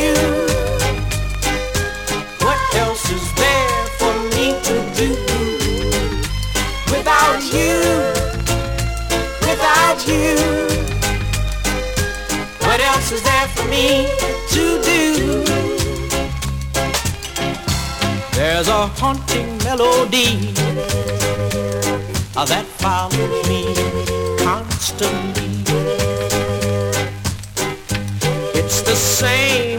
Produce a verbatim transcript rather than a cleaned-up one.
you? What else is there for me to do? Without you, without you, what else is there for me to do? There's a haunting melody that follows me constantly. It's the same